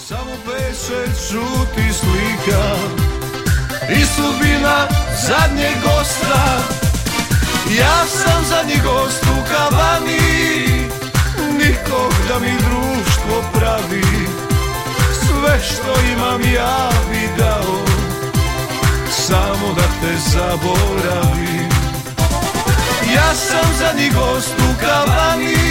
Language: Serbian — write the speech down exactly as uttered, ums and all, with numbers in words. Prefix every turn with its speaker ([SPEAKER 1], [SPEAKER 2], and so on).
[SPEAKER 1] Samo pečet žuti slika i sudbina zadnjeg gosta. Ja sam zadnji gost u kavani, nikog da mi društvo pravi. Sve što imam ja bi dao, samo da te zaboravim. Ja sam zadnji gost u kavani,